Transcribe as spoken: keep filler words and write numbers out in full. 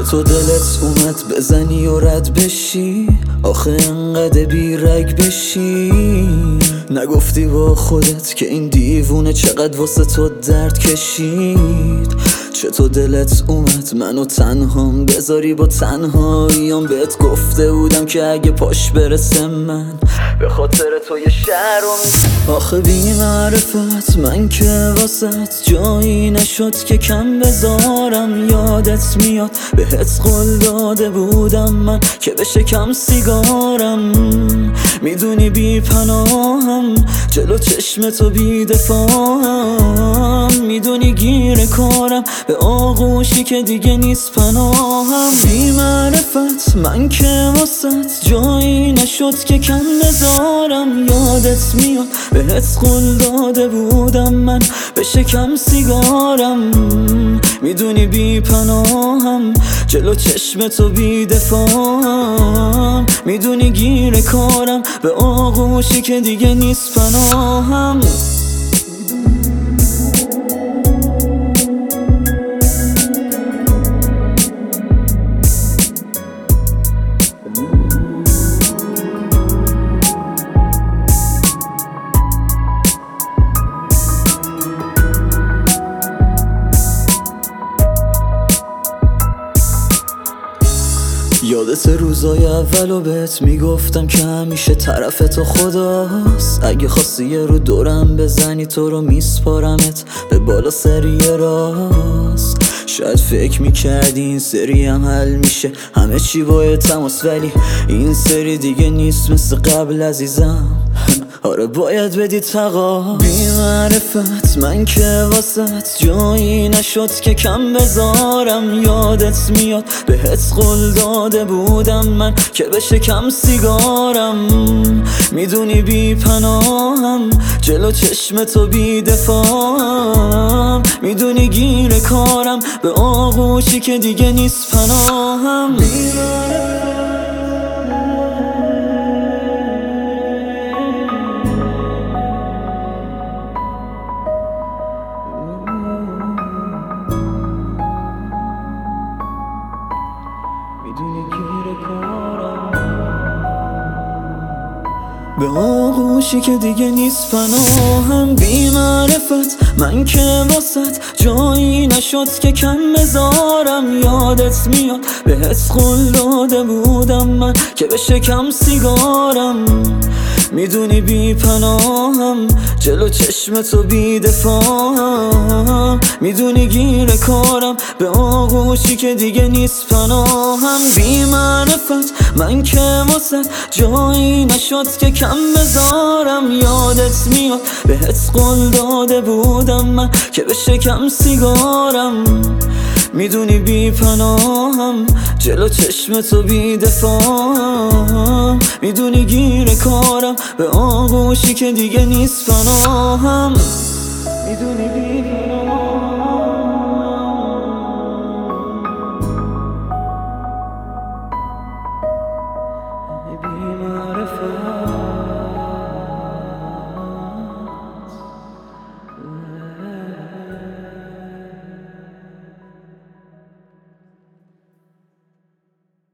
چطور دلت اومد بزنی و رد بشی؟ آخه انقدر بیرگ بشی؟ نگفتی با خودت که این دیوونه چقدر واسه تو درد کشید؟ چطور دلت اومد منو تنهام بذاری با تنهاییام؟ بهت گفته بودم که اگه پاش برسه من به خاطر تو یه شهر رو. آخه بی معرفت من که واسط جایی نشد که کم بذارم. یادت میاد بهت قول داده بودم من که بشکم سیگارم. میدونی بی پناهم جلو چشم تو بی دفاعم. میدونی گیر کارم به آغوشی که دیگه نیست پناهم. بی معرفت من که واسط جایی نشد که کم بذارم. یادت میاد بهت قول داده بودم من بشکم سیگارم. میدونی بی پناهم جلو چشم تو بی دفاعم. میدونی گیر کارم به آغوشی که دیگه نیست پناهم. یادت روزای اولو بهت میگفتم که همیشه طرف تو خداست. اگه خواستی یه رو دورم بزنی تو رو میسپارمت به بالا سری راست. شاید فکر میکردی این سری هم حل میشه همه چی با تماس، ولی این سری دیگه نیست مثل قبل عزیزم. آره باید بدی تقا. بی معرفت من که واسط جایی نشد که کم بذارم. یادت میاد بهت قول داده بودم من که بشکم سیگارم. میدونی بی پناهم جلو چشم تو بی دفاعم. میدونی گیر کارم به آغوشی که دیگه نیست پناهم. میدونی گیر کارم به آغوشی که دیگه نیست پناهم. بی معرفت من که واسط جایی نشد که کم بذارم. یادت میاد بهت قول داده بودم من که بشکم سیگارم. میدونی بی پناهم جلو چشم تو بی دفاعم. میدونی گیر کارم به آغوشی که دیگه نیست پناهم. بی معرفت من که واسه جایی نشد که کم بذارم. یادت میاد بهت قول داده بودم من که بشکم سیگارم. میدونی بی پناهم جلو چشم تو بی دفاعم. میدونی گیر کارم به آغوشی که دیگه نیست پناهم. میدونی بی پناهم.